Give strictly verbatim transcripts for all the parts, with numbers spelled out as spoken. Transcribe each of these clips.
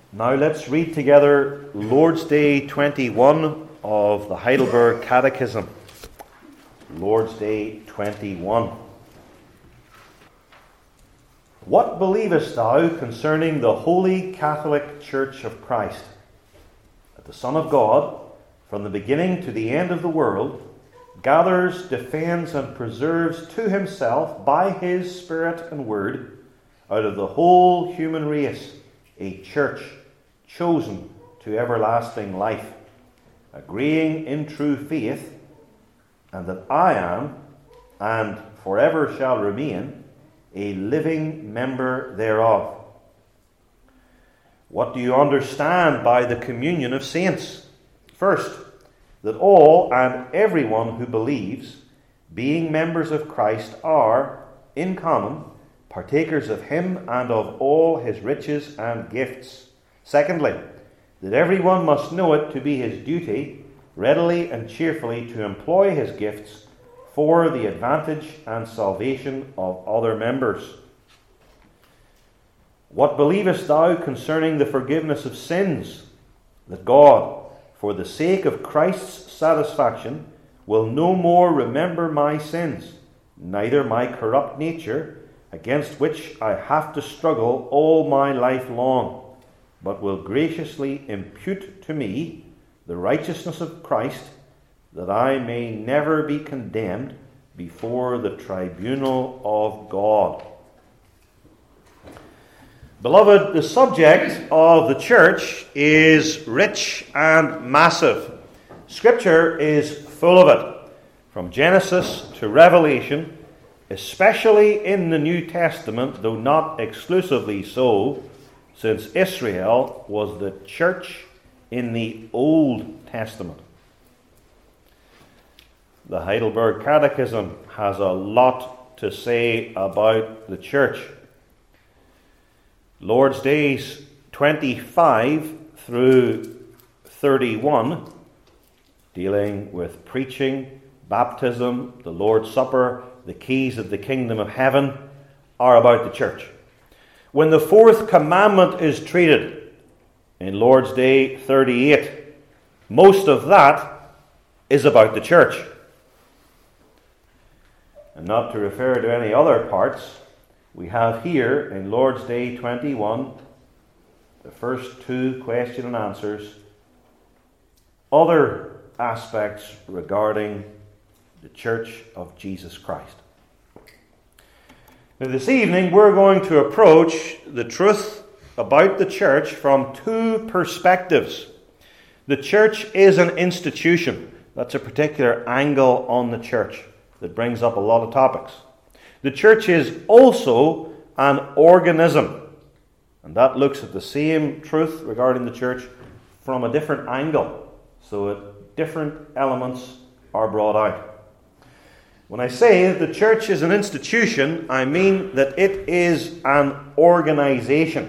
Now let's read together Lord's Day twenty-one of the Heidelberg Catechism. Lord's Day twenty-one. What believest thou concerning the Holy Catholic Church of Christ? That the Son of God, from the beginning to the end of the world, gathers, defends, and preserves to himself by his Spirit and Word, out of the whole human race, a church chosen to everlasting life, agreeing in true faith, and that I am, and forever shall remain, a living member thereof. What do you understand by the communion of saints? First, that all and everyone who believes, being members of Christ, are, in common, partakers of him and of all his riches and gifts. Secondly, that everyone must know it to be his duty, readily and cheerfully to employ his gifts for the advantage and salvation of other members. What believest thou concerning the forgiveness of sins? That God, for the sake of Christ's satisfaction, will no more remember my sins, neither my corrupt nature, against which I have to struggle all my life long, but will graciously impute to me the righteousness of Christ, that I may never be condemned before the tribunal of God. Beloved, the subject of the church is rich and massive. Scripture is full of it, from Genesis to Revelation, especially in the New Testament, though not exclusively so, since Israel was the church in the Old Testament. The Heidelberg Catechism has a lot to say about the church. Lord's Days twenty-five through thirty-one, dealing with preaching, baptism, the Lord's Supper, the keys of the kingdom of heaven, are about the church. When the fourth commandment is treated in Lord's Day thirty-eight, most of that is about the church. And not to refer to any other parts, we have here in Lord's Day twenty-one, the first two question and answers, other aspects regarding the Church of Jesus Christ. Now, this evening we're going to approach the truth about the church from two perspectives. The church is an institution. That's a particular angle on the church that brings up a lot of topics. The church is also an organism, and that looks at the same truth regarding the church from a different angle, so that different elements are brought out. When I say that the church is an institution, I mean that it is an organization.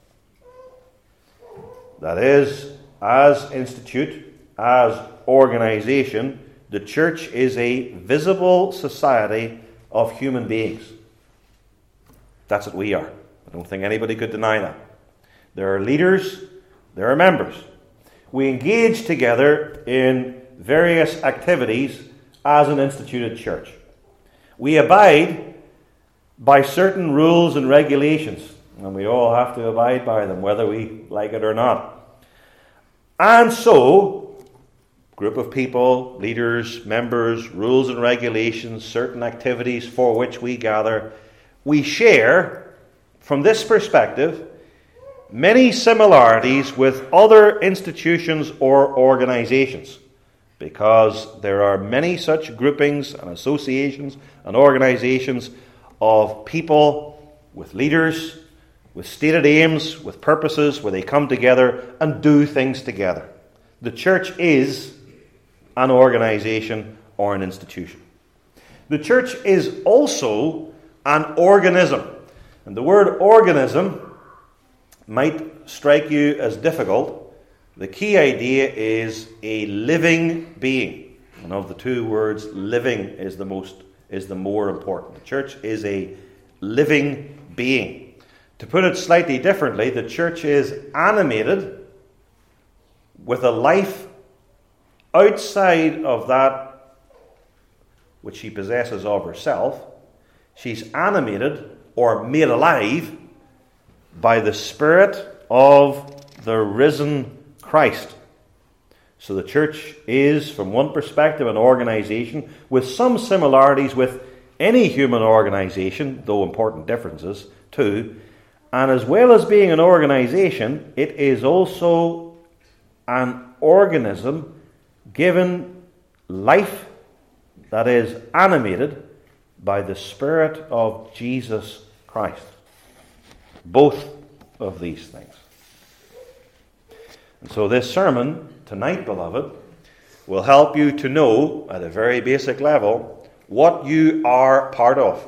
That is, as institute, as organization, the church is a visible society of human beings. That's what we are. I don't think anybody could deny that. There are leaders, there are members. We engage together in various activities as an instituted church. We abide by certain rules and regulations, and we all have to abide by them, whether we like it or not. And so, group of people, leaders, members, rules and regulations, certain activities for which we gather, we share, from this perspective, many similarities with other institutions or organizations, because there are many such groupings and associations and organizations of people with leaders, with stated aims, with purposes, where they come together and do things together. The church is an organization or an institution. The church is also an organism. And the word organism might strike you as difficult. The key idea is a living being. And of the two words, living is the most is the more important. The church is a living being. To put it slightly differently, the church is animated with a life outside of that which she possesses of herself. She's animated or made alive by the Spirit of the risen Christ. So the church is, from one perspective, an organization with some similarities with any human organization, though important differences too. And as well as being an organization, it is also an organism given life that is animated by the Spirit of Jesus Christ. Both of these things. And so this sermon tonight, beloved, will help you to know at a very basic level what you are part of.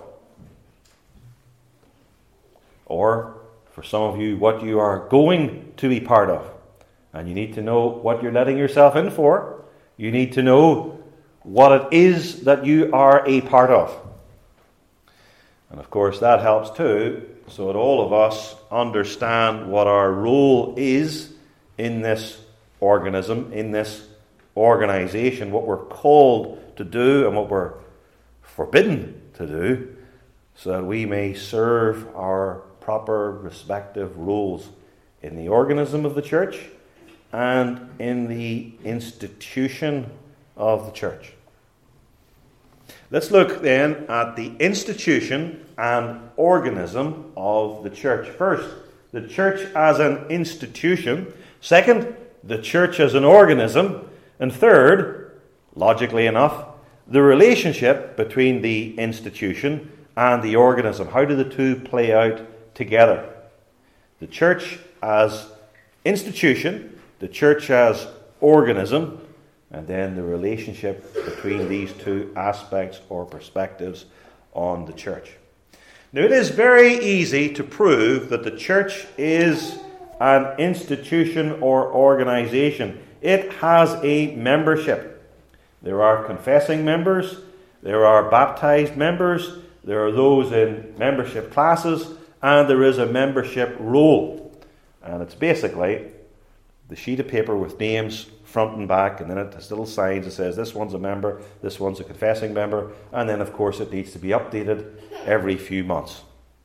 Or, for some of you, what you are going to be part of. And you need to know what you're letting yourself in for. You need to know what it is that you are a part of. And of course that helps too, so that all of us understand what our role is in this organism, in this organization, what we're called to do and what we're forbidden to do, so that we may serve our proper respective roles in the organism of the church and in the institution of the church. Let's look then at the institution and organism of the church. First, the church as an institution. Second, the church as an organism. And third, logically enough, the relationship between the institution and the organism. How do the two play out together? The church as institution, the church as organism, and then the relationship between these two aspects or perspectives on the church. Now, it is very easy to prove that the church is an institution or organization. It has a membership. There are confessing members, there are baptized members, there are those in membership classes, and there is a membership roll. And it's basically the sheet of paper with names front and back, and then it has little signs that says this one's a member, this one's a confessing member, and then of course it needs to be updated every few months.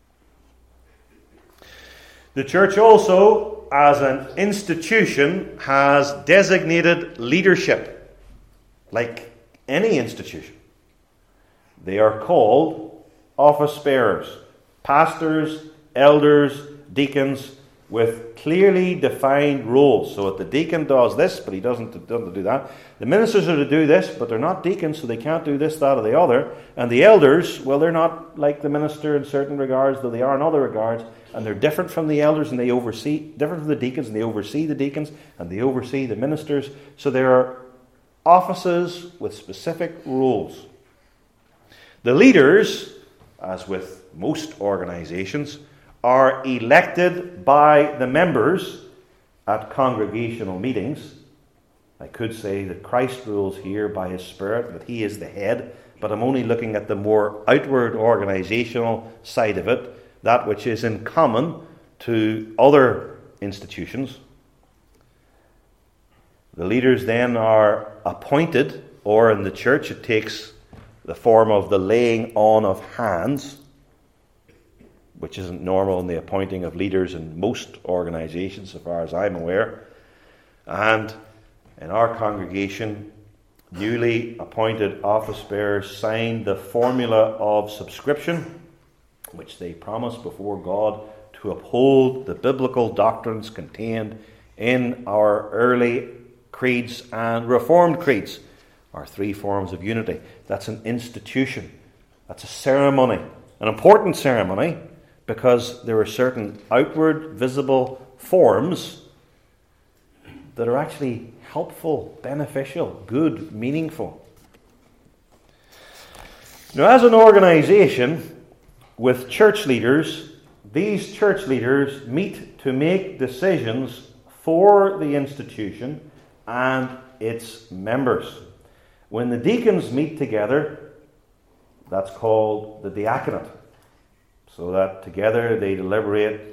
The church also, as an institution, has designated leadership, like any institution. They are called office bearers, pastors, elders, deacons, with clearly defined roles. So if the deacon does this, but he doesn't, doesn't do that. The ministers are to do this, but they're not deacons, so they can't do this, that, or the other. And the elders, well, they're not like the minister in certain regards, though they are in other regards. And they're different from the elders, and they oversee, different from the deacons, and they oversee the deacons, and they oversee the ministers. So there are offices with specific roles. The leaders, as with most organizations, are elected by the members at congregational meetings. I could say that Christ rules here by His Spirit, that He is the head, but I'm only looking at the more outward organizational side of it, that which is in common to other institutions. The leaders then are appointed, or in the church it takes the form of the laying on of hands, which isn't normal in the appointing of leaders in most organizations, so far as I'm aware. And in our congregation, newly appointed office bearers sign the formula of subscription, which they promise before God to uphold the biblical doctrines contained in our early creeds and Reformed creeds, our three forms of unity. That's an institution. That's a ceremony, an important ceremony, because there are certain outward, visible forms that are actually helpful, beneficial, good, meaningful. Now, as an organization with church leaders, these church leaders meet to make decisions for the institution and its members. When the deacons meet together, that's called the diaconate. So that together they deliberate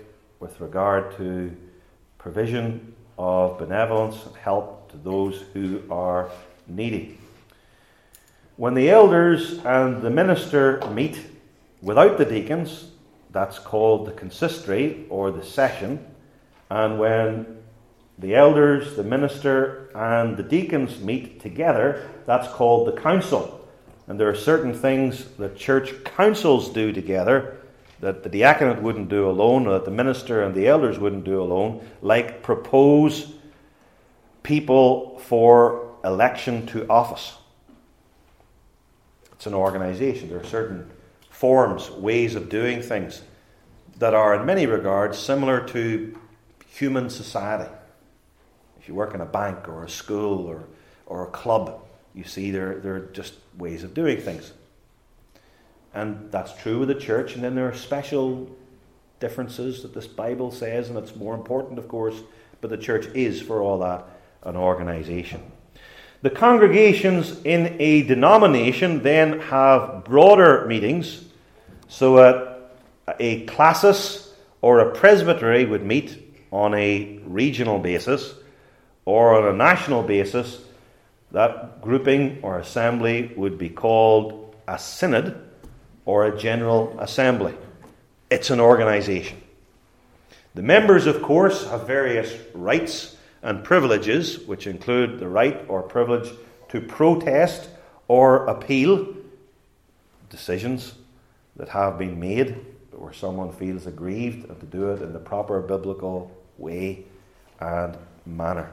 with regard to provision of benevolence and help to those who are needy. When the elders and the minister meet without the deacons, that's called the consistory or the session. And when the elders, the minister, and the deacons meet together, that's called the council. And there are certain things that church councils do together that the diaconate wouldn't do alone, or that the minister and the elders wouldn't do alone, like propose people for election to office. It's an organization. There are certain forms, ways of doing things that are in many regards similar to human society. If you work in a bank or a school or, or a club, you see they're, they're just ways of doing things. And that's true with the church, and then there are special differences that this Bible says, and it's more important, of course, but the church is, for all that, an organization. The congregations in a denomination then have broader meetings, so a, a classis or a presbytery would meet on a regional basis, or on a national basis. That grouping or assembly would be called a synod or a general assembly. It's an organization. The members, of course, have various rights and privileges, which include the right or privilege to protest or appeal decisions that have been made where someone feels aggrieved, and to do it in the proper biblical way and manner.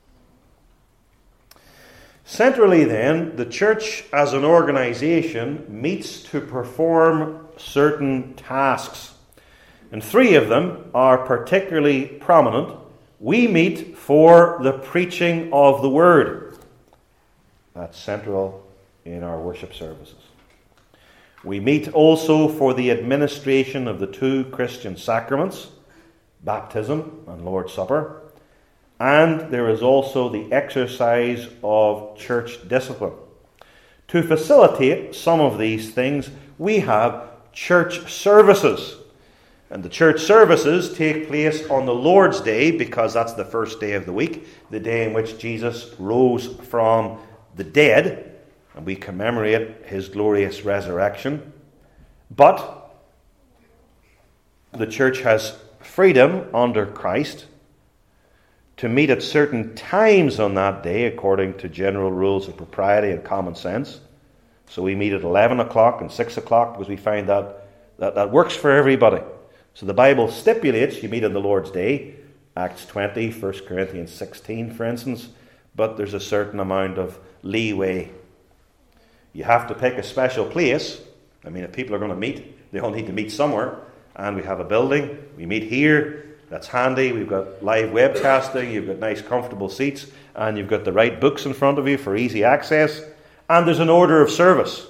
Centrally, then, the church as an organization meets to perform certain tasks. And three of them are particularly prominent. We meet for the preaching of the word. That's central in our worship services. We meet also for the administration of the two Christian sacraments, baptism and Lord's Supper. And there is also the exercise of church discipline. To facilitate some of these things, we have church services. And the church services take place on the Lord's Day, because that's the first day of the week, the day in which Jesus rose from the dead, and we commemorate his glorious resurrection. But the church has freedom under Christ to meet at certain times on that day according to general rules of propriety and common sense. So we meet at eleven o'clock and six o'clock because we find that, that that works for everybody. So the Bible stipulates you meet on the Lord's Day, Acts twenty, First Corinthians sixteen, for instance, but there's a certain amount of leeway. You have to pick a special place. I mean, if people are going to meet, they all need to meet somewhere. And we have a building. We meet here. That's handy. We've got live webcasting. You've got nice, comfortable seats. And you've got the right books in front of you for easy access. And there's an order of service.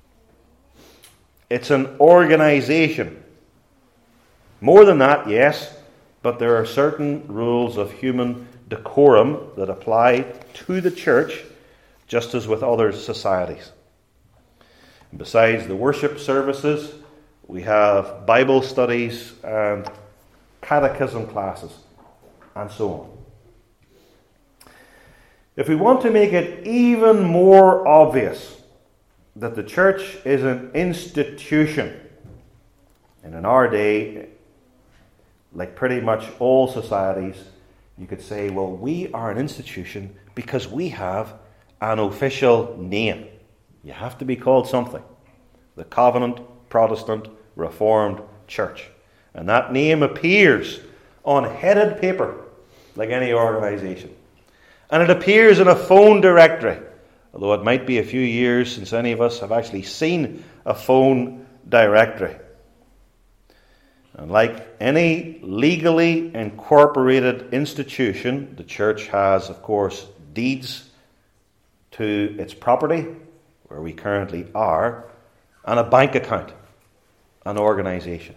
It's an organization. More than that, yes, but there are certain rules of human decorum that apply to the church, just as with other societies. And besides the worship services, we have Bible studies and catechism classes, and so on. If we want to make it even more obvious that the church is an institution, and in our day, like pretty much all societies, you could say, well, we are an institution because we have an official name. You have to be called something. The Covenant Protestant Reformed Church. And that name appears on headed paper, like any organization. And it appears in a phone directory, although it might be a few years since any of us have actually seen a phone directory. And like any legally incorporated institution, the church has, of course, deeds to its property, where we currently are, and a bank account, an organization.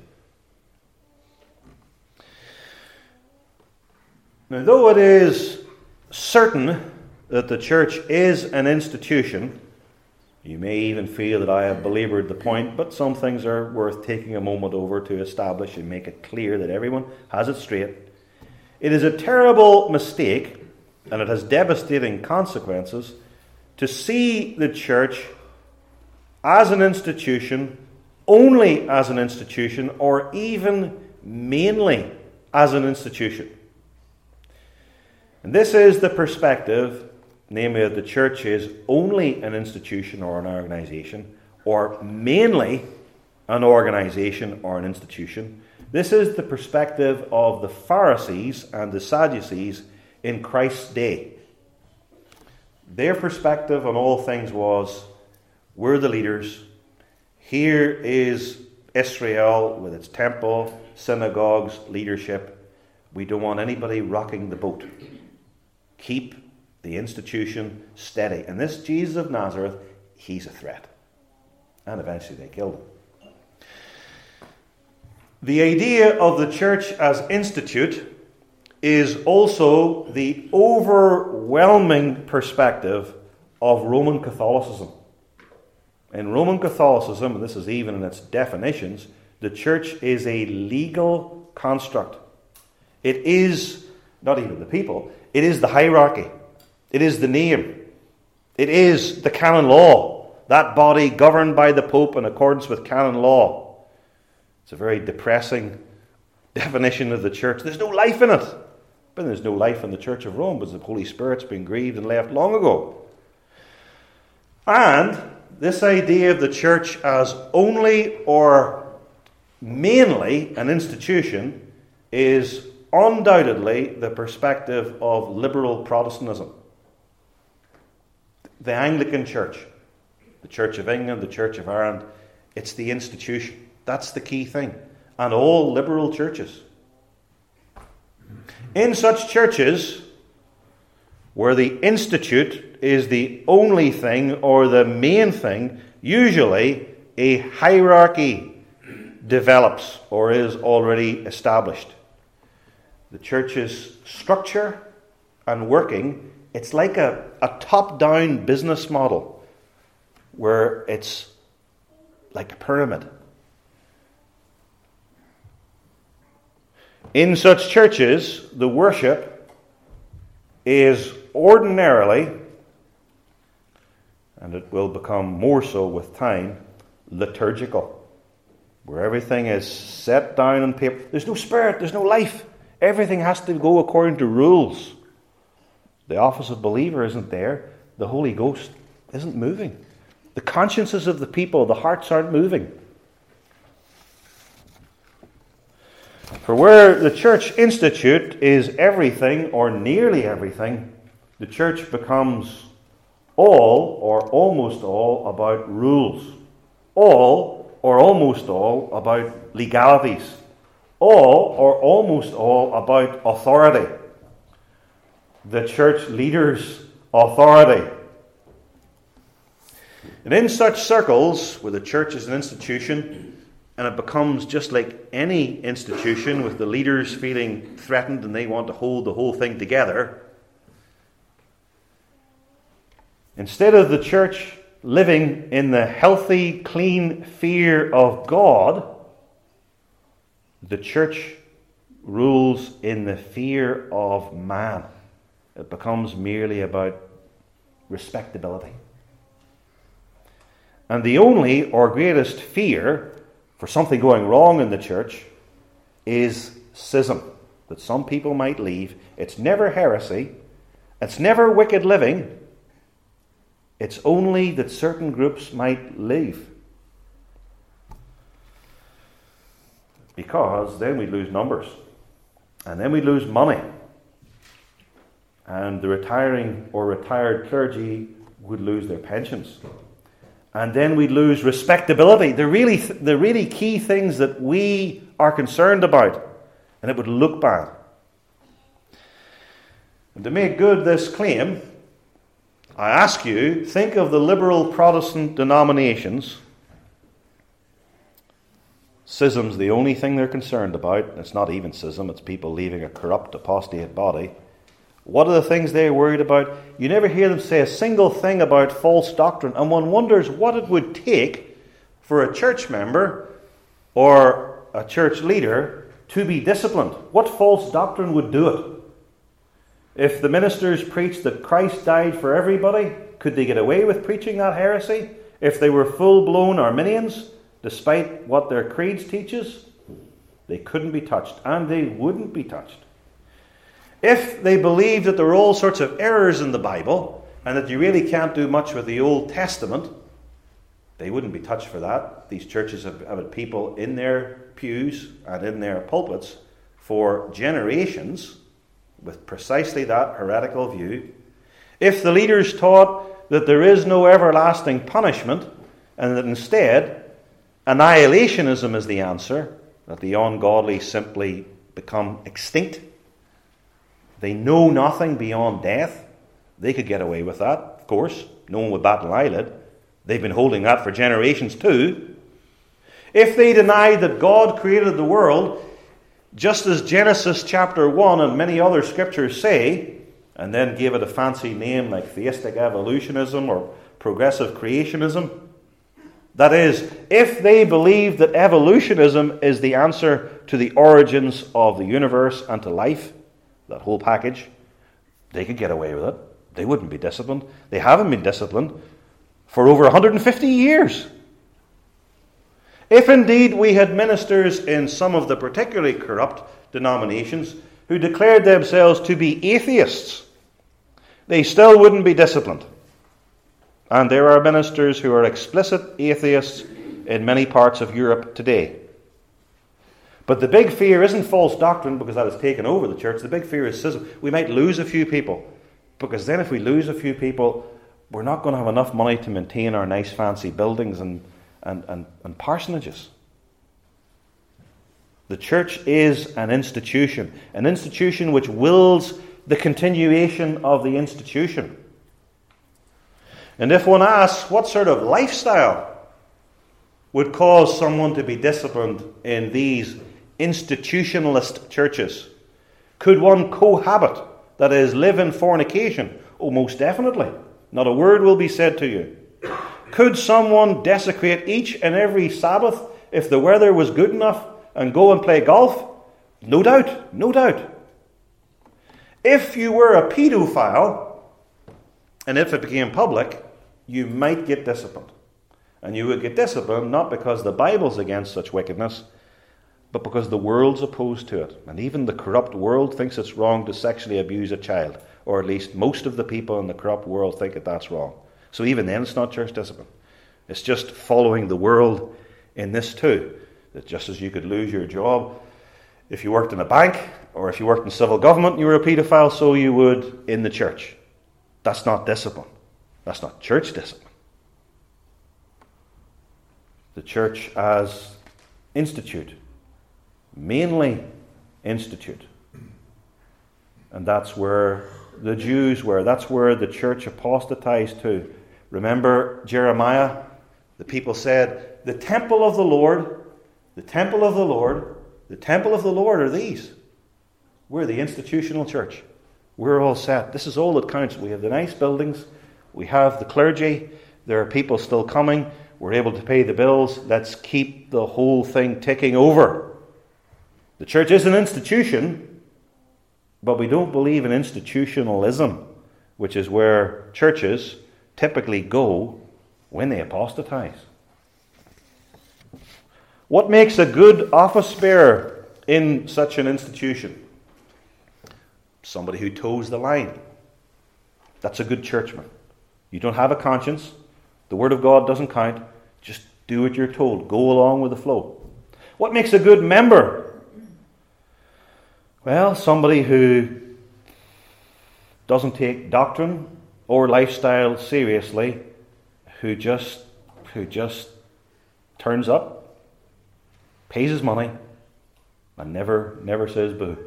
Now, though it is certain that the church is an institution, You may even feel that I have belabored the point, but some things are worth taking a moment over to establish and make it clear that everyone has it straight. It is a terrible mistake, and it has devastating consequences, to see the church as an institution, only as an institution, or even mainly as an institution. And this is the perspective, namely that the church is only an institution or an organization, or mainly an organization or an institution. This is the perspective of the Pharisees and the Sadducees in Christ's day. Their perspective on all things was, we're the leaders. Here is Israel with its temple, synagogues, leadership. We don't want anybody rocking the boat. Keep the institution steady. And this Jesus of Nazareth, he's a threat. And eventually they killed him. The idea of the church as institute is also the overwhelming perspective of Roman Catholicism. In Roman Catholicism, and this is even in its definitions, the church is a legal construct. It is not even the people, it is the hierarchy. It is the name. It is the canon law. That body governed by the Pope in accordance with canon law. It's a very depressing definition of the church. There's no life in it. But there's no life in the Church of Rome because the Holy Spirit's been grieved and left long ago. And this idea of the church as only or mainly an institution is undoubtedly the perspective of liberal Protestantism. The Anglican Church, the Church of England, the Church of Ireland, it's the institution. That's the key thing. And all liberal churches. In such churches, where the institute is the only thing or the main thing, usually a hierarchy develops or is already established. The church's structure and working, it's like a, a top-down business model where it's like a pyramid. In such churches, the worship is ordinarily, and it will become more so with time, liturgical, where everything is set down on paper. There's no spirit, there's no life. Everything has to go according to rules. The office of believer isn't there. The Holy Ghost isn't moving. The consciences of the people, the hearts aren't moving. For where the church institute is everything or nearly everything, the church becomes all or almost all about rules. All or almost all about legalities. All or almost all about authority. The church leader's authority. And in such circles, where the church is an institution, and it becomes just like any institution, with the leaders feeling threatened and they want to hold the whole thing together, instead of the church living in the healthy, clean fear of God, the church rules in the fear of man. It becomes merely about respectability. And the only or greatest fear for something going wrong in the church is schism, that some people might leave. It's never heresy. It's never wicked living. It's only that certain groups might leave. Because then we'd lose numbers. And then we'd lose money. And the retiring or retired clergy would lose their pensions. And then we'd lose respectability. The really, the really key things that we are concerned about. And it would look bad. And to make good this claim, I ask you, think of the liberal Protestant denominations. Schism's the only thing they're concerned about. It's not even schism, it's people leaving a corrupt, apostate body. What are the things they're worried about? You never hear them say a single thing about false doctrine, and one wonders what it would take for a church member or a church leader to be disciplined. What false doctrine would do it? If the ministers preached that Christ died for everybody, could they get away with preaching that heresy? If they were full-blown Arminians, despite what their creeds teaches, they couldn't be touched, and they wouldn't be touched. If they believed that there were all sorts of errors in the Bible, and that you really can't do much with the Old Testament, they wouldn't be touched for that. These churches have, have had people in their pews and in their pulpits for generations with precisely that heretical view. If the leaders taught that there is no everlasting punishment, and that instead annihilationism is the answer, that the ungodly simply become extinct, they know nothing beyond death, they could get away with that, of course. No one would bat an eyelid. They've been holding that for generations too. If they denied that God created the world, just as Genesis chapter one and many other scriptures say, and then gave it a fancy name like theistic evolutionism or progressive creationism, that is, if they believed that evolutionism is the answer to the origins of the universe and to life, that whole package, they could get away with it. They wouldn't be disciplined. They haven't been disciplined for over one hundred fifty years. If indeed we had ministers in some of the particularly corrupt denominations who declared themselves to be atheists, they still wouldn't be disciplined. And there are ministers who are explicit atheists in many parts of Europe today. But the big fear isn't false doctrine, because that has taken over the church. The big fear is schism. We might lose a few people, because then if we lose a few people, we're not going to have enough money to maintain our nice fancy buildings and, and, and, and parsonages. The church is an institution, an institution which wills the continuation of the institution. And if one asks what sort of lifestyle would cause someone to be disciplined in these institutionalist churches, could one cohabit, that is, live in fornication? Oh, most definitely. Not a word will be said to you. Could someone desecrate each and every Sabbath if the weather was good enough and go and play golf? No doubt, no doubt. If you were a paedophile, and if it became public, you might get disciplined. And you would get disciplined not because the Bible's against such wickedness, but because the world's opposed to it. And even the corrupt world thinks it's wrong to sexually abuse a child. Or at least most of the people in the corrupt world think that that's wrong. So even then it's not church discipline. It's just following the world in this too. That just as you could lose your job if you worked in a bank, or if you worked in civil government and you were a paedophile, so you would in the church. That's not discipline. That's not church discipline. The church as institute, mainly institute. And that's where the Jews were. That's where the church apostatized to. Remember Jeremiah? The people said, the temple of the Lord, the temple of the Lord, the temple of the Lord are these. We're the institutional church. We're all set. This is all that counts. We have the nice buildings. We have the clergy. There are people still coming. We're able to pay the bills. Let's keep the whole thing ticking over. The church is an institution, but we don't believe in institutionalism, which is where churches typically go when they apostatize. What makes a good office bearer in such an institution? Somebody who toes the line. That's a good churchman. You don't have a conscience. The Word of God doesn't count. Just do what you're told. Go along with the flow. What makes a good member? Well, somebody who doesn't take doctrine or lifestyle seriously, who just who just turns up, pays his money, and never never says boo.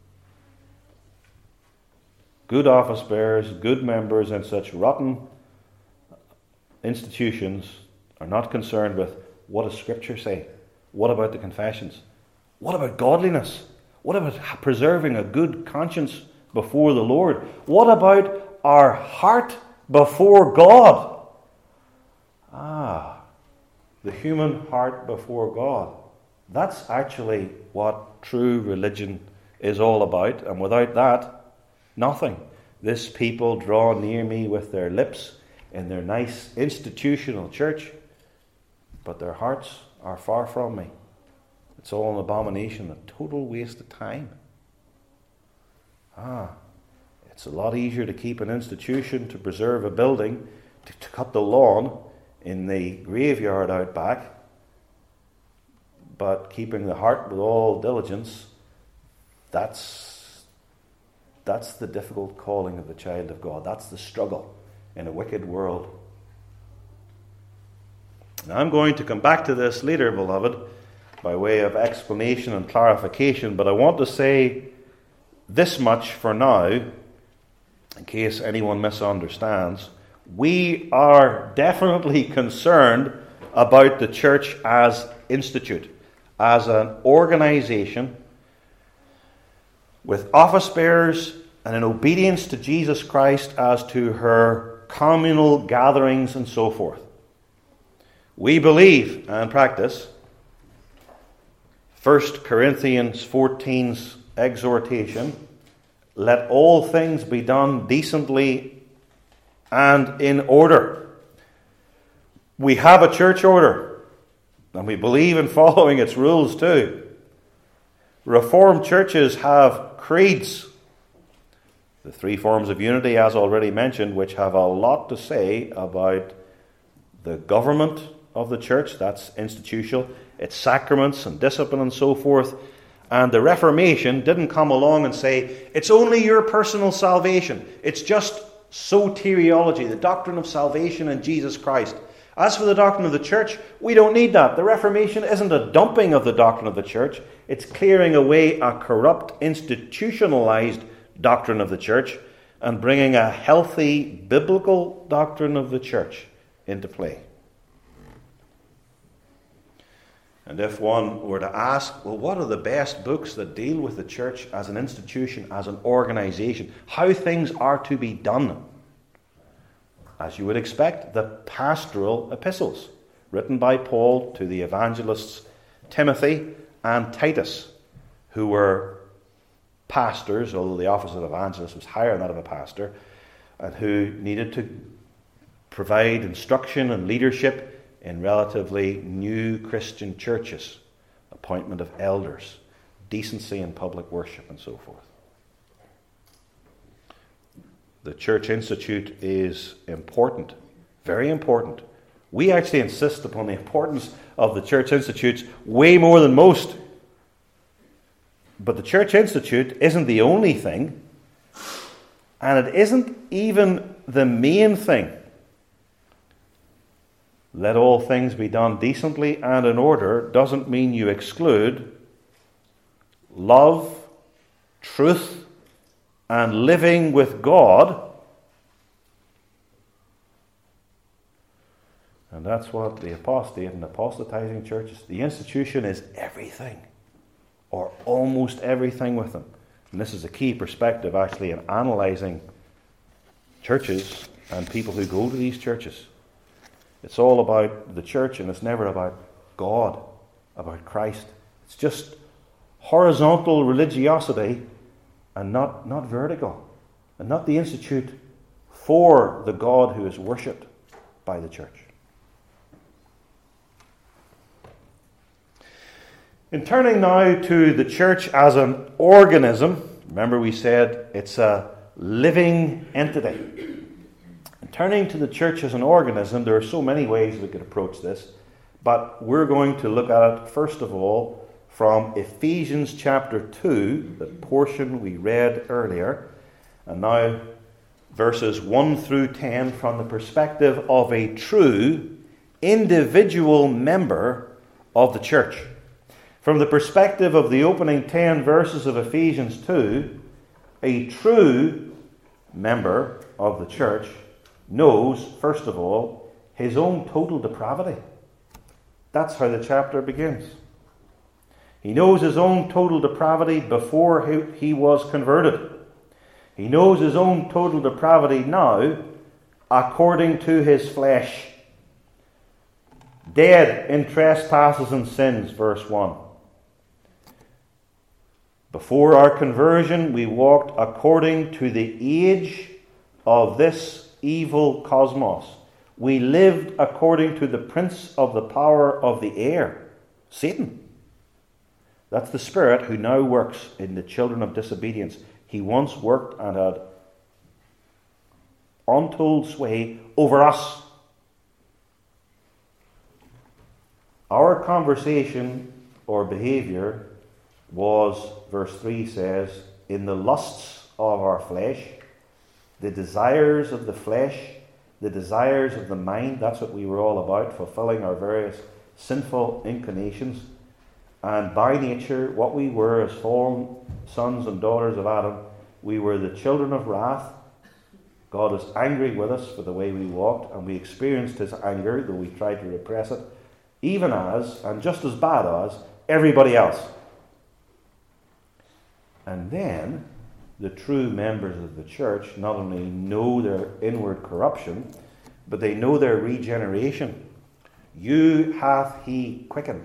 Good office bearers, good members in such rotten institutions are not concerned with what does Scripture say? What about the confessions? What about godliness? What about preserving a good conscience before the Lord? What about our heart before God? Ah, the human heart before God. That's actually what true religion is all about. And without that, nothing. This people draw near me with their lips in their nice institutional church, but their hearts are far from me. It's all an abomination, a total waste of time. Ah, it's a lot easier to keep an institution, to preserve a building, to, to cut the lawn in the graveyard out back, but keeping the heart with all diligence, that's, that's the difficult calling of the child of God. That's the struggle in a wicked world. Now, I'm going to come back to this later, beloved, by way of explanation and clarification, but I want to say this much for now, in case anyone misunderstands. We are definitely concerned about the church as institute, as an organization with office bearers and in obedience to Jesus Christ as to her communal gatherings and so forth. We believe and practice First Corinthians fourteen's exhortation, let all things be done decently and in order. We have a church order, and we believe in following its rules too. Reformed churches have creeds, the three forms of unity, as already mentioned, which have a lot to say about the government of the church, that's institutional, its sacraments and discipline and so forth. And the Reformation didn't come along and say, it's only your personal salvation. It's just soteriology, the doctrine of salvation in Jesus Christ. As for the doctrine of the church, we don't need that. The Reformation isn't a dumping of the doctrine of the church. It's clearing away a corrupt, institutionalized doctrine of the church and bringing a healthy, biblical doctrine of the church into play. And if one were to ask, well, what are the best books that deal with the church as an institution, as an organization, how things are to be done? As you would expect, the pastoral epistles, written by Paul to the evangelists Timothy and Titus, who were pastors, although the office of evangelist was higher than that of a pastor, and who needed to provide instruction and leadership in relatively new Christian churches, appointment of elders, decency in public worship, and so forth. The Church Institute is important, very important. We actually insist upon the importance of the Church Institutes way more than most. But the Church Institute isn't the only thing, and it isn't even the main thing. Let all things be done decently and in order doesn't mean you exclude love, truth, and living with God. And that's what the apostate and apostatizing churches, the institution is everything, or almost everything with them. And this is a key perspective actually in analyzing churches and people who go to these churches. It's all about the church, and it's never about God, about Christ. It's just horizontal religiosity and not, not vertical, and not the institute for the God who is worshipped by the church. In turning now to the church as an organism, remember we said it's a living entity. In turning to the church as an organism, there are so many ways we could approach this, but we're going to look at it first of all from Ephesians chapter two, the portion we read earlier, and now verses one through ten from the perspective of a true individual member of the church. From the perspective of the opening ten verses of Ephesians two, a true member of the church knows, first of all, his own total depravity. That's how the chapter begins. He knows his own total depravity before he was converted. He knows his own total depravity now according to his flesh. Dead in trespasses and sins, verse one. Before our conversion, we walked according to the age of this evil cosmos. We lived according to the prince of the power of the air, Satan. That's the spirit who now works in the children of disobedience. He once worked and had untold sway over us. Our conversation or behavior was, verse three says, in the lusts of our flesh, the desires of the flesh, the desires of the mind. That's what we were all about, fulfilling our various sinful inclinations. And by nature, what we were as fallen sons and daughters of Adam, we were the children of wrath. God is angry with us for the way we walked, and we experienced his anger, though we tried to repress it, even as, and just as bad as, everybody else. And then, the true members of the church not only know their inward corruption, but they know their regeneration. You hath he quickened.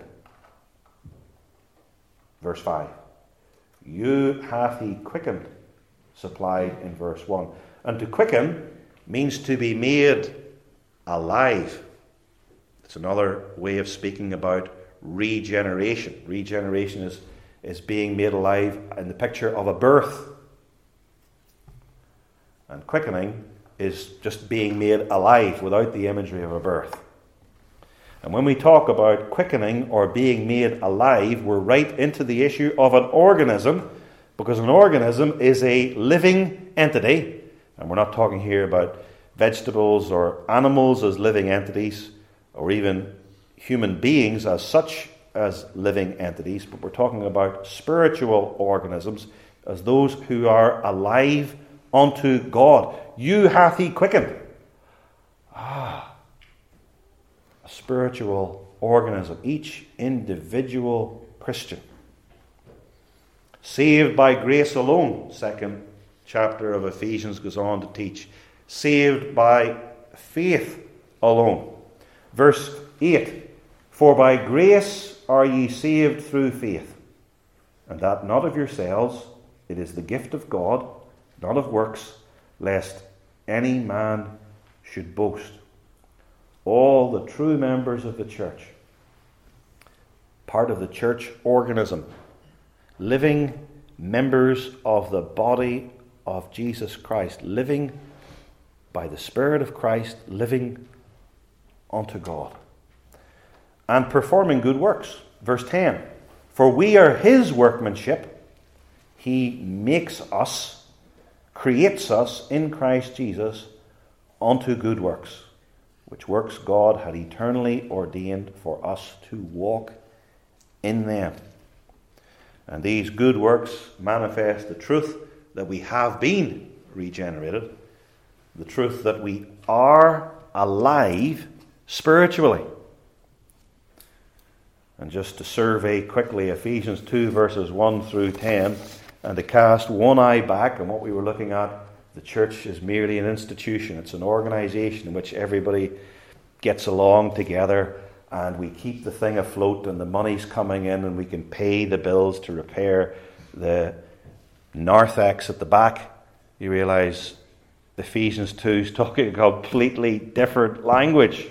Verse five. You hath he quickened, supplied in verse one. And to quicken means to be made alive. It's another way of speaking about regeneration. Regeneration is, is being made alive in the picture of a birth. And quickening is just being made alive without the imagery of a birth. And when we talk about quickening or being made alive, we're right into the issue of an organism, because an organism is a living entity. And we're not talking here about vegetables or animals as living entities, or even human beings as such as living entities, but we're talking about spiritual organisms as those who are alive unto God. You hath he quickened. Ah, a spiritual organism, each individual Christian. Saved by grace alone, second chapter of Ephesians goes on to teach. Saved by faith alone. Verse eight, for by grace are ye saved through faith, and that not of yourselves, it is the gift of God, not of works, lest any man should boast. All the true members of the church, part of the church organism, living members of the body of Jesus Christ, living by the Spirit of Christ, living unto God, and performing good works. Verse ten, for we are his workmanship. He makes us, creates us in Christ Jesus unto good works, which works God had eternally ordained for us to walk in them. And these good works manifest the truth that we have been regenerated, the truth that we are alive spiritually. And just to survey quickly Ephesians two verses one through ten, and to cast one eye back on what we were looking at, the church is merely an institution. It's an organization in which everybody gets along together, and we keep the thing afloat, and the money's coming in, and we can pay the bills to repair the narthex at the back. You realize Ephesians two is talking a completely different language.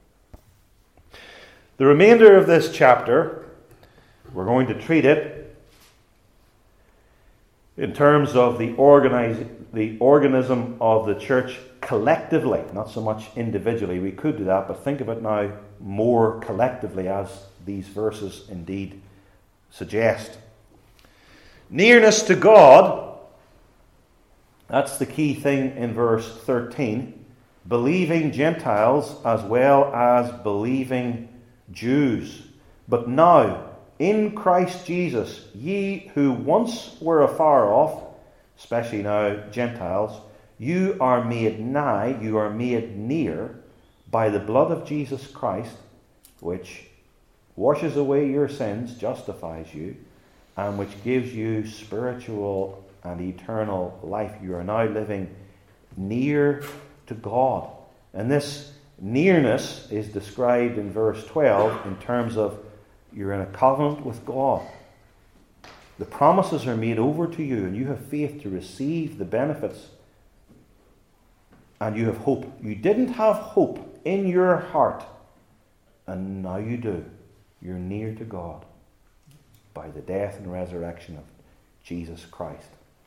The remainder of this chapter, we're going to treat it in terms of the organize, the organism of the church collectively, not so much individually. We could do that, but think of it now more collectively, as these verses indeed suggest. Nearness to God, that's the key thing in verse thirteen. Believing Gentiles as well as believing Jews. But now, in Christ Jesus, ye who once were afar off, especially now Gentiles, you are made nigh, you are made near by the blood of Jesus Christ, which washes away your sins, justifies you, and which gives you spiritual and eternal life. You are now living near to God. And this nearness is described in verse twelve in terms of you're in a covenant with God. The promises are made over to you, and you have faith to receive the benefits. And you have hope. You didn't have hope in your heart, and now you do. You're near to God by the death and resurrection of Jesus Christ.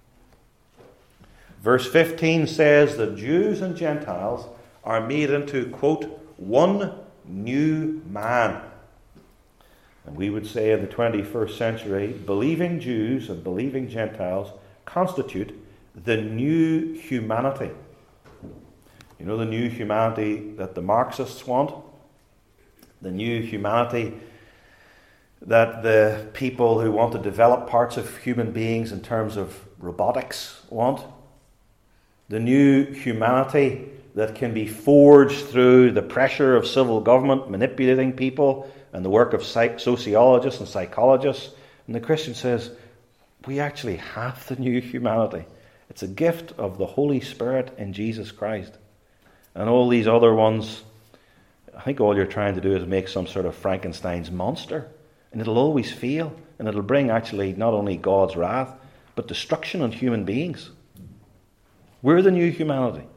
Verse fifteen says that Jews and Gentiles are made into, quote, one new man. And we would say in the twenty-first century, believing Jews and believing Gentiles constitute the new humanity. You know the new humanity that the Marxists want? The new humanity that the people who want to develop parts of human beings in terms of robotics want? The new humanity that can be forged through the pressure of civil government manipulating people and the work of psych- sociologists and psychologists. And the Christian says, we actually have the new humanity. It's a gift of the Holy Spirit in Jesus Christ. And all these other ones, I think all you're trying to do is make some sort of Frankenstein's monster. And it'll always fail. And it'll bring actually not only God's wrath, but destruction on human beings. We're the new humanity.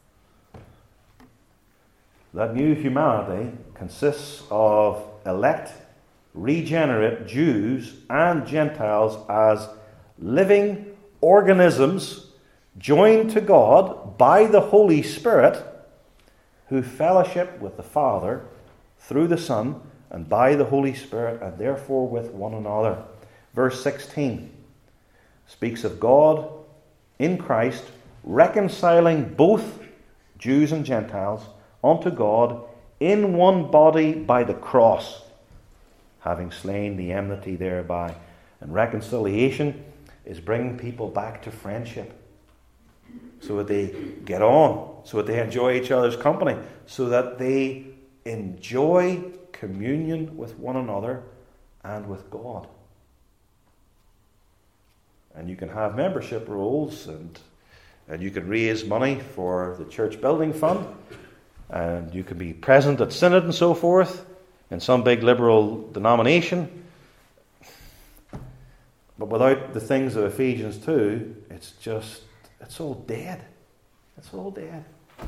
That new humanity consists of elect, regenerate Jews and Gentiles as living organisms joined to God by the Holy Spirit, who fellowship with the Father through the Son and by the Holy Spirit, and therefore with one another. Verse sixteen speaks of God in Christ reconciling both Jews and Gentiles unto God in one body by the cross, having slain the enmity thereby. And reconciliation is bringing people back to friendship, so that they get on, so that they enjoy each other's company, so that they enjoy communion with one another and with God. And you can have membership rolls, and and you can raise money for the church building fund, and you can be present at synod and so forth in some big liberal denomination. But without the things of Ephesians two, it's just, it's all dead. It's all dead.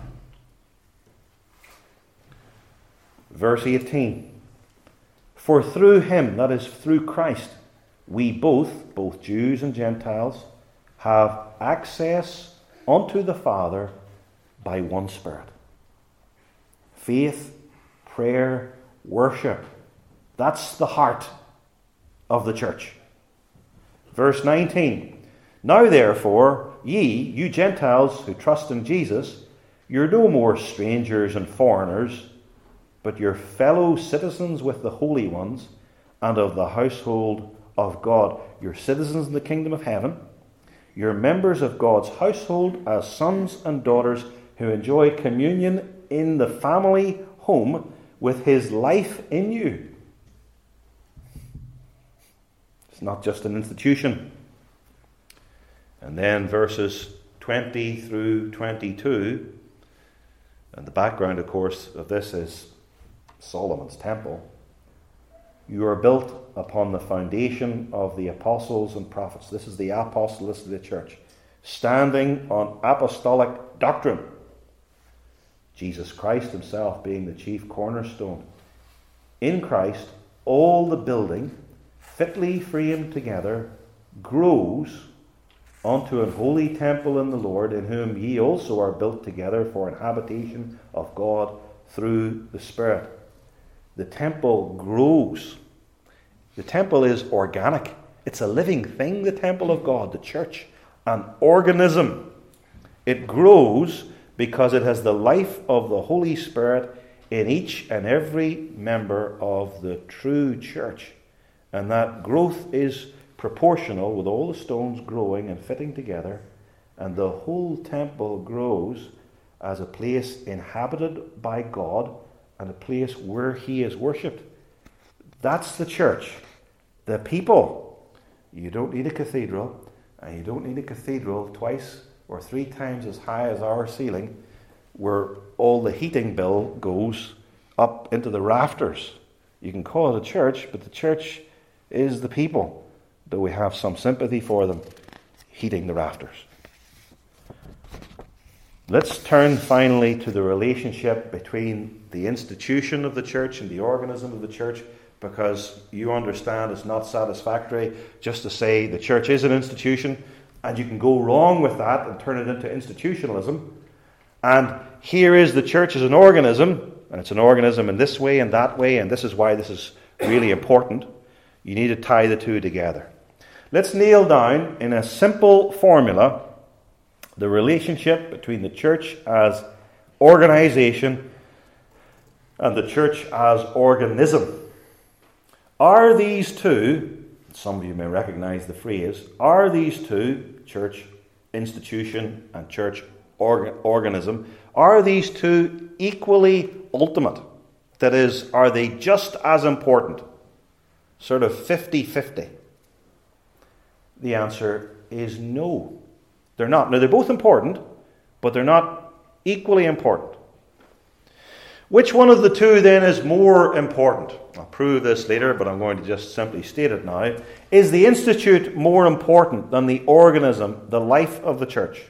Verse eighteen. For through him, that is through Christ, we both, both Jews and Gentiles, have access unto the Father by one Spirit. Faith, prayer, worship. That's the heart of the church. Verse nineteen. Now therefore, ye, you Gentiles who trust in Jesus, you're no more strangers and foreigners, but you're fellow citizens with the holy ones and of the household of God. You're citizens in the kingdom of heaven. You're members of God's household as sons and daughters who enjoy communion in the family home with his life in you. It's not just an institution. And then verses twenty through twenty-two, and the background, of course, of this is Solomon's temple. You are built upon the foundation of the apostles and prophets. This is the apostles of the church, standing on apostolic doctrine. Jesus Christ himself being the chief cornerstone. In Christ, all the building, fitly framed together, grows unto an holy temple in the Lord, in whom ye also are built together for an habitation of God through the Spirit. The temple grows. The temple is organic. It's a living thing, the temple of God, the church, an organism. It grows because it has the life of the Holy Spirit in each and every member of the true church. And that growth is proportional with all the stones growing and fitting together, and the whole temple grows as a place inhabited by God and a place where he is worshipped. That's the church. The people. You don't need a cathedral. And you don't need a cathedral twice or three times as high as our ceiling, where all the heating bill goes up into the rafters. You can call it a church, but the church is the people, though we have some sympathy for them heating the rafters. Let's turn finally to the relationship between the institution of the church and the organism of the church, because you understand it's not satisfactory just to say the church is an institution, and you can go wrong with that and turn it into institutionalism. And here is the church as an organism, and it's an organism in this way and that way, and this is why this is really important. You need to tie the two together. Let's nail down in a simple formula the relationship between the church as organization and the church as organism. Are these two, some of you may recognize the phrase, are these two, church institution and church organ, organism, are these two equally ultimate? That is, are they just as important? Sort of fifty-fifty. The answer is no. They're not. Now, they're both important, but they're not equally important. Which one of the two, then, is more important? I'll prove this later, but I'm going to just simply state it now. Is the institute more important than the organism, the life of the church?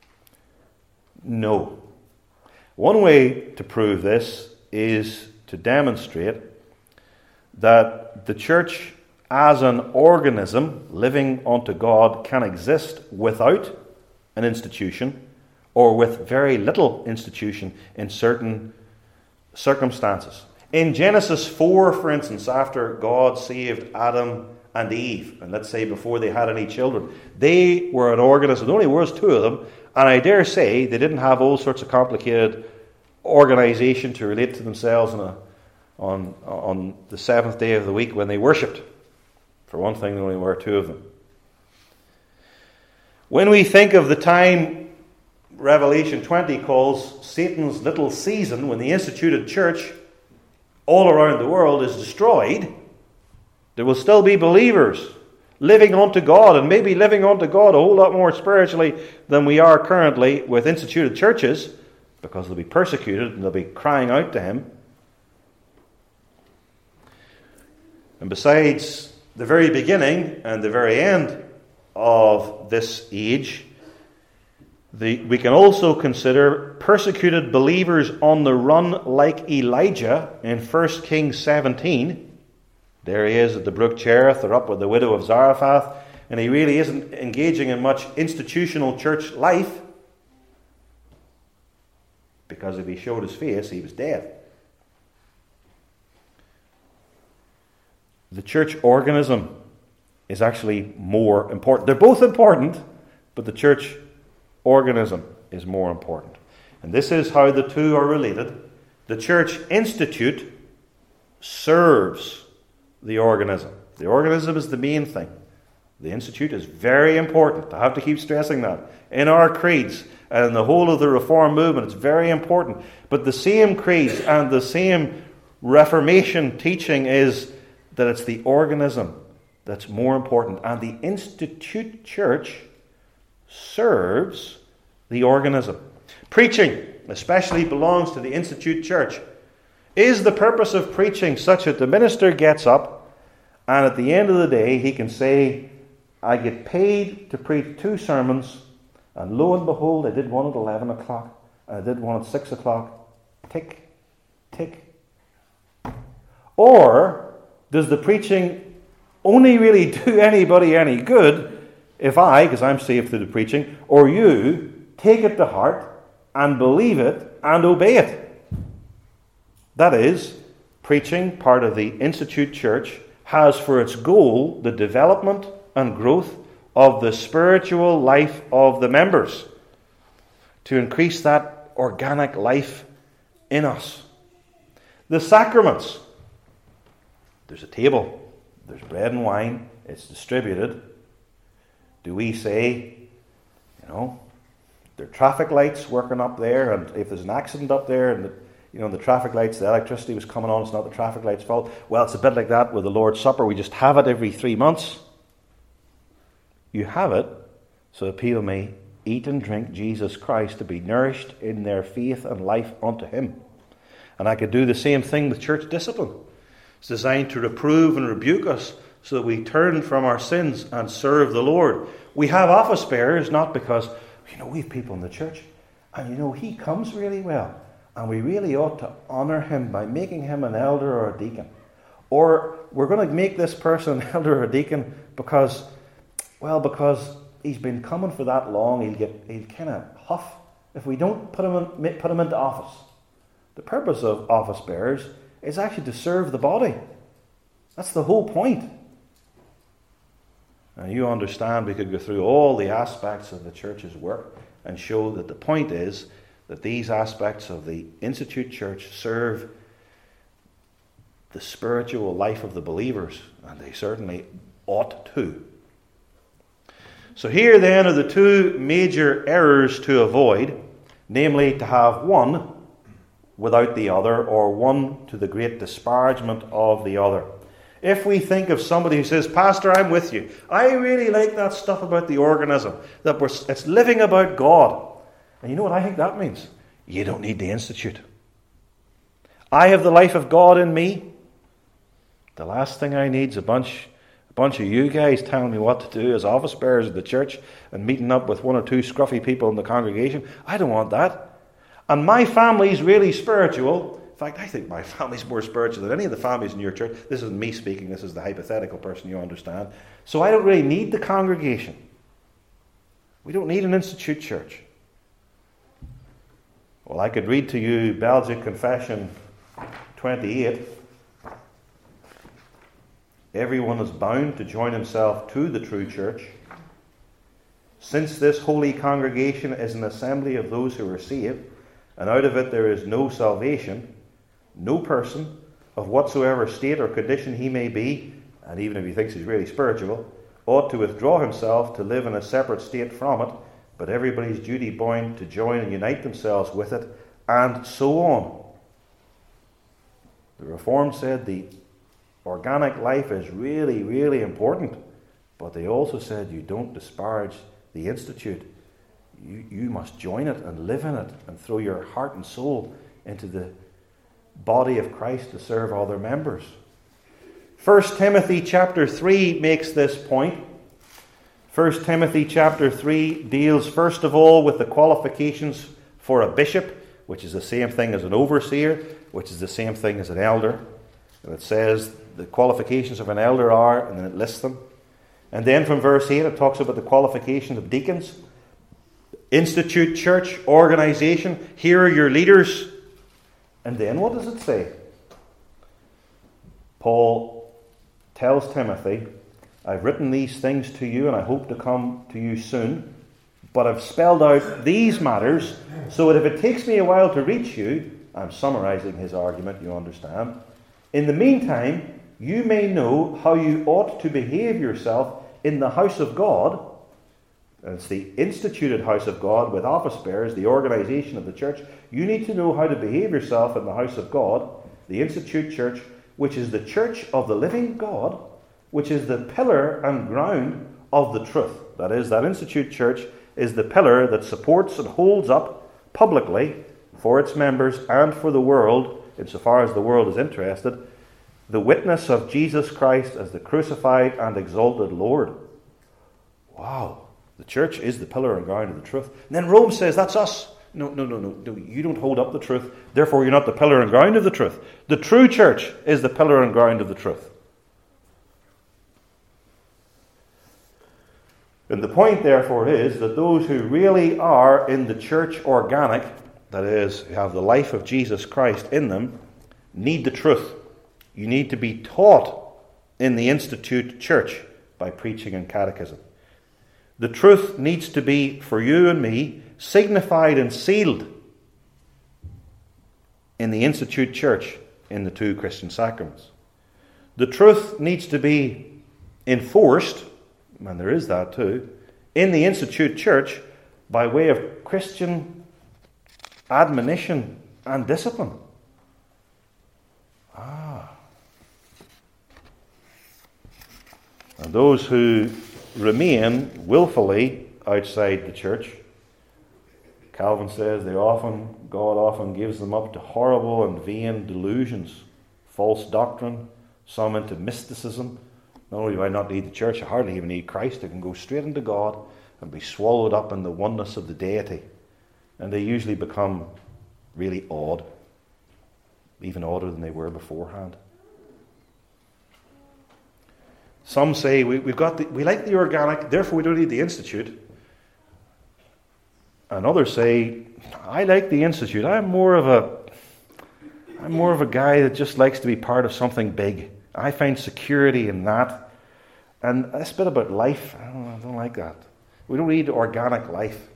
No. One way to prove this is to demonstrate that the church as an organism living unto God can exist without an institution, or with very little institution in certain circumstances. In Genesis four, for instance, after God saved Adam and Eve, and let's say before they had any children, they were an organism. There only was two of them, and I dare say they didn't have all sorts of complicated organization to relate to themselves on, a, on, on the seventh day of the week when they worshipped. For one thing, there only were two of them. When we think of the time Revelation twenty calls Satan's little season, when the instituted church all around the world is destroyed, there will still be believers living unto God, and maybe living unto God a whole lot more spiritually than we are currently with instituted churches, because they'll be persecuted and they'll be crying out to Him. And besides the very beginning and the very end of this age, the, we can also consider persecuted believers on the run like Elijah in First Kings seventeen. There he is at the brook Cherith, they're up with the widow of Zarephath, and he really isn't engaging in much institutional church life, because if he showed his face, he was dead. The church organism is actually more important. They're both important, but the church organism is more important. And this is how the two are related. The church institute serves the organism. The organism is the main thing. The institute is very important. I have to keep stressing that. In our creeds and in the whole of the Reform movement, it's very important. But the same creeds and the same Reformation teaching is that it's the organism that's more important. And the institute church serves the organism. Preaching especially belongs to the institute church. Is the purpose of preaching such that the minister gets up and at the end of the day he can say, I get paid to preach two sermons, and lo and behold, I did one at eleven o'clock, and I did one at six o'clock. Tick, tick. Or does the preaching only really do anybody any good if I, because I'm saved through the preaching, or you, take it to heart and believe it and obey it? That is, preaching, part of the institute church, has for its goal the development and growth of the spiritual life of the members, to increase that organic life in us. The sacraments. There's a table. There's bread and wine. It's distributed. Do we say, you know, there are traffic lights working up there, and if there's an accident up there, and the, you know, the traffic lights, the electricity was coming on, it's not the traffic lights' fault. Well, it's a bit like that with the Lord's Supper. We just have it every three months. You have it so that people may eat and drink Jesus Christ, to be nourished in their faith and life unto him. And I could do the same thing with church discipline. It's designed to reprove and rebuke us so that we turn from our sins and serve the Lord. We have office bearers not because, you know, we have people in the church, and you know, he comes really well, and we really ought to honour him by making him an elder or a deacon. Or we're going to make this person an elder or a deacon because, well, because he's been coming for that long, he'll get he'll kind of huff if we don't put him in, put him into office. The purpose of office bearers is actually to serve the body. That's the whole point. And you understand we could go through all the aspects of the church's work and show that the point is that these aspects of the Institute Church serve the spiritual life of the believers, and they certainly ought to. So here then are the two major errors to avoid, namely to have one without the other, or one to the great disparagement of the other. If we think of somebody who says, Pastor, I'm with you. I really like that stuff about the organism, that we're, it's living about God. And you know what I think that means? You don't need the Institute. I have the life of God in me. The last thing I need is a bunch, a bunch of you guys telling me what to do as office bearers of the church and meeting up with one or two scruffy people in the congregation. I don't want that. And my family's really spiritual. In fact, I think my family's more spiritual than any of the families in your church. This isn't me speaking, this is the hypothetical person, you understand. So I don't really need the congregation. We don't need an Institute Church. Well, I could read to you Belgic Confession twenty-eight. Everyone is bound to join himself to the true church. Since this holy congregation is an assembly of those who are saved, and out of it there is no salvation, no person, of whatsoever state or condition he may be, and even if he thinks he's really spiritual, ought to withdraw himself to live in a separate state from it, but everybody's duty bound to join and unite themselves with it, and so on. The Reformed said the organic life is really, really important, but they also said you don't disparage the Institute. You, you must join it and live in it and throw your heart and soul into the body of Christ to serve all their members. First Timothy chapter three makes this point. First Timothy chapter three deals first of all with the qualifications for a bishop, which is the same thing as an overseer, which is the same thing as an elder. And it says the qualifications of an elder are, and then it lists them. And then from verse eight it talks about the qualifications of deacons. Institute Church organization, here are your leaders. And then what does it say? Paul tells Timothy, I've written these things to you and I hope to come to you soon, but I've spelled out these matters so that if it takes me a while to reach you, I'm summarizing his argument, you understand. In the meantime, you may know how you ought to behave yourself in the house of God. And it's the instituted house of God with office bearers, the organization of the church. You need to know how to behave yourself in the house of God, the Institute Church, which is the church of the living God, which is the pillar and ground of the truth. That is, that Institute Church is the pillar that supports and holds up publicly for its members and for the world, insofar as the world is interested, the witness of Jesus Christ as the crucified and exalted Lord. Wow. The church is the pillar and ground of the truth. And then Rome says, that's us. No, no, no, no. You don't hold up the truth. Therefore, you're not the pillar and ground of the truth. The true church is the pillar and ground of the truth. And the point, therefore, is that those who really are in the church organic, that is, who have the life of Jesus Christ in them, need the truth. You need to be taught in the Institute Church by preaching and catechism. The truth needs to be, for you and me, signified and sealed in the Institute Church in the two Christian sacraments. The truth needs to be enforced, and there is that too, in the Institute Church by way of Christian admonition and discipline. Ah. And those who remain willfully outside the church. Calvin says they often, God often gives them up to horrible and vain delusions, false doctrine, some into mysticism. Not only do I not need the church, I hardly even need Christ. I can go straight into God and be swallowed up in the oneness of the deity. And they usually become really odd, even odder than they were beforehand. Some say we, we've got the, we like the organic, therefore we don't need the Institute. And others say, I like the Institute. I'm more of a I'm more of a guy that just likes to be part of something big. I find security in that. And this bit about life, I don't, I don't like that. We don't need organic life.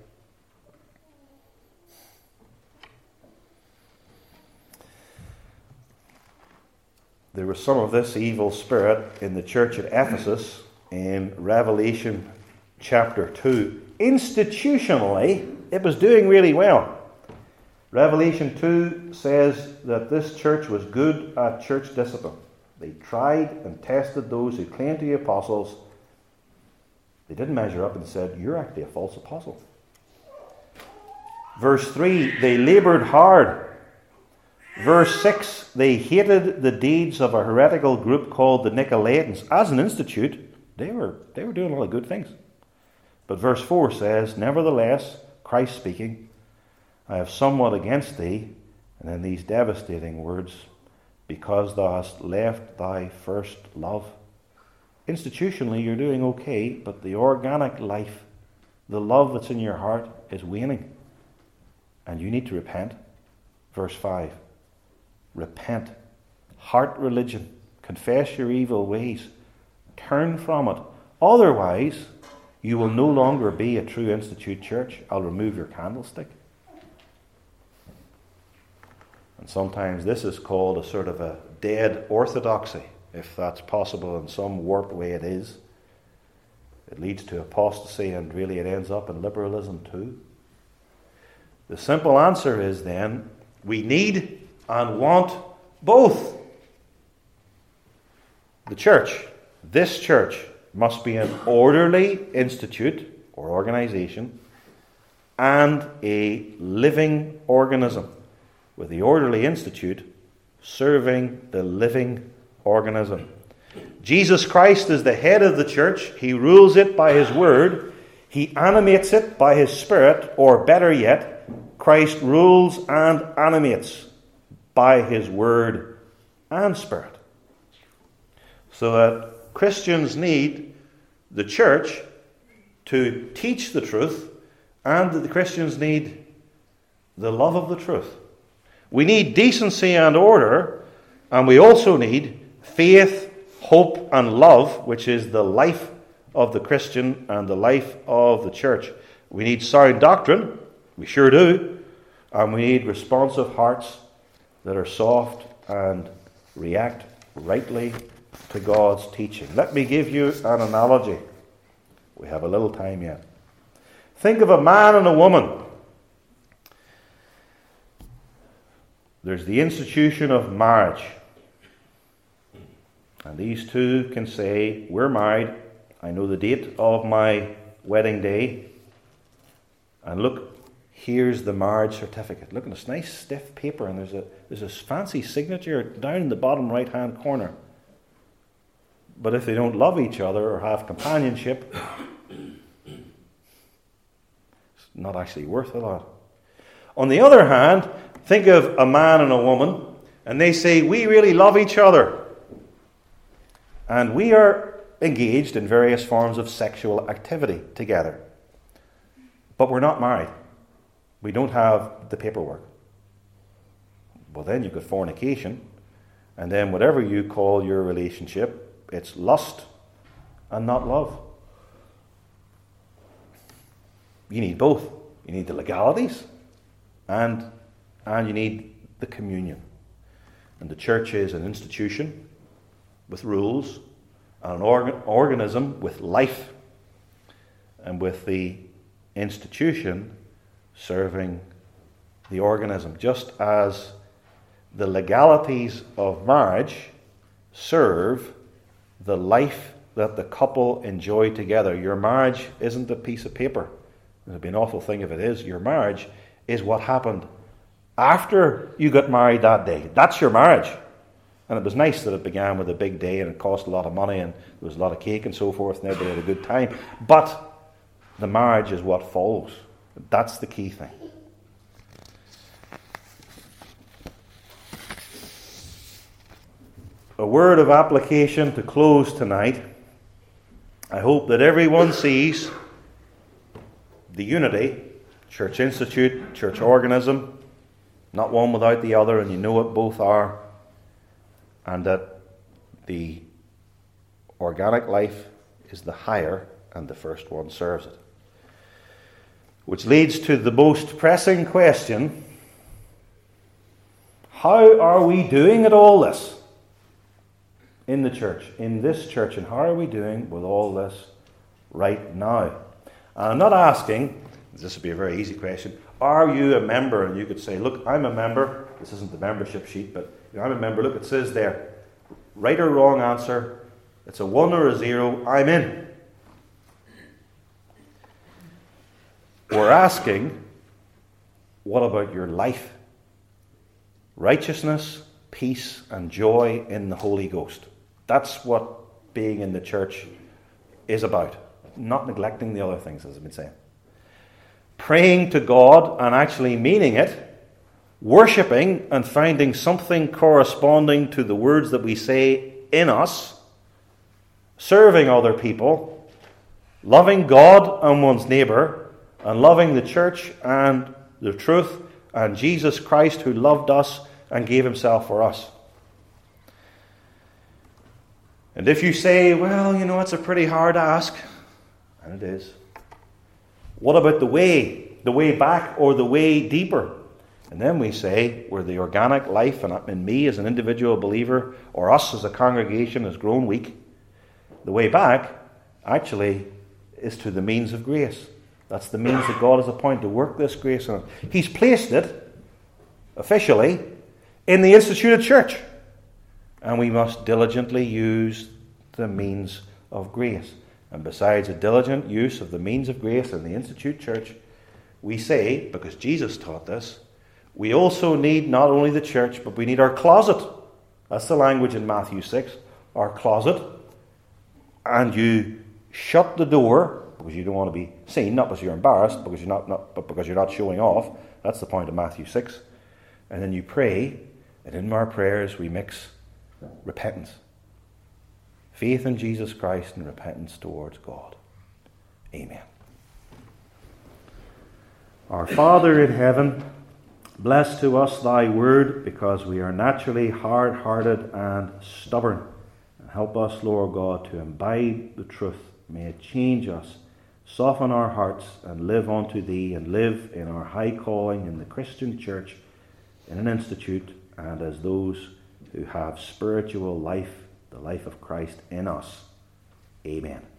There was some of this evil spirit in the church at Ephesus in Revelation chapter two. Institutionally, it was doing really well. Revelation two says that this church was good at church discipline. They tried and tested those who claimed to be apostles. They didn't measure up and said, you're actually a false apostle. Verse three, they laboured hard. Verse six, they hated the deeds of a heretical group called the Nicolaitans. As an institute, they were, they were doing a lot of good things. But verse four says, nevertheless, Christ speaking, I have somewhat against thee, and then these devastating words, because thou hast left thy first love. Institutionally, you're doing okay, but the organic life, the love that's in your heart, is waning. And you need to repent. Verse five, repent. Heart religion. Confess your evil ways. Turn from it. Otherwise, you will no longer be a true Institute church. I'll remove your candlestick. And sometimes this is called a sort of a dead orthodoxy, if that's possible in some warped way it is. It leads to apostasy, and really it ends up in liberalism too. The simple answer is then, we need and want both. The church, this church, must be an orderly institute or organization and a living organism, with the orderly institute serving the living organism. Jesus Christ is the head of the church. He rules it by his word. He animates it by his spirit, or better yet, Christ rules and animates by his word and spirit. So that Christians need the church to teach the truth, and that the Christians need the love of the truth. We need decency and order, and we also need faith, hope, and love, which is the life of the Christian and the life of the church. We need sound doctrine, we sure do, and we need responsive hearts that are soft and react rightly to God's teaching. Let me give you an analogy. We have a little time yet. Think of a man and a woman. There's the institution of marriage. And these two can say, we're married. I know the date of my wedding day. And look, here's the marriage certificate. Look at this nice stiff paper, and there's a there's a fancy signature down in the bottom right-hand corner. But if they don't love each other or have companionship, it's not actually worth a lot. On the other hand, think of a man and a woman, and they say, we really love each other. And we are engaged in various forms of sexual activity together. But we're not married. We don't have the paperwork. Well, then you've got fornication. And then whatever you call your relationship, it's lust and not love. You need both. You need the legalities and, and you need the communion. And the church is an institution with rules, and an organ, organism with life, and with the institution serving the organism, just as the legalities of marriage serve the life that the couple enjoy together. Your marriage isn't a piece of paper. it'd be an awful thing if it is, your marriage is what happened after you got married that day. That's your marriage. And it was nice that it began with a big day and it cost a lot of money and there was a lot of cake and so forth and everybody had a good time. But the marriage is what follows. That's the key thing. A word of application to close tonight. I hope that everyone sees the unity, church institute, church organism, not one without the other, and you know what both are, and that the organic life is the higher and the first one serves it. Which leads to the most pressing question: how are we doing at all this in the church, in this church, and how are we doing with all this right now? And I'm not asking, this would be a very easy question, are you a member? And you could say, look, I'm a member. This isn't the membership sheet, but you know, I'm a member. Look, it says there, right or wrong answer. It's a one or a zero. I'm in. We're asking, what about your life? Righteousness, peace, and joy in the Holy Ghost. That's what being in the church is about. Not neglecting the other things, as I've been saying. Praying to God and actually meaning it. Worshipping and finding something corresponding to the words that we say in us. Serving other people. Loving God and one's neighbour. And loving the church and the truth and Jesus Christ who loved us and gave himself for us. And if you say, well, you know, it's a pretty hard ask, and it is, what about the way, the way back or the way deeper? And then we say, where the organic life and in me as an individual believer or us as a congregation has grown weak, the way back actually is to the means of grace. That's the means that God has appointed to work this grace on us. He's placed it officially in the instituted church. And we must diligently use the means of grace. And besides a diligent use of the means of grace in the institute church, we say, because Jesus taught this, we also need not only the church, but we need our closet. That's the language in Matthew six. Our closet. And you shut the door, because you don't want to be seen, not because you're embarrassed, because you're not, not, but because you're not showing off. That's the point of Matthew six. And then you pray, and in our prayers we mix repentance. Faith in Jesus Christ and repentance towards God. Amen. Our Father in heaven, bless to us thy word, because we are naturally hard-hearted and stubborn. And help us, Lord God, to imbibe the truth. May it change us, soften our hearts, and live unto thee, and live in our high calling in the Christian church, in an institute, and as those who have spiritual life, the life of Christ in us. Amen.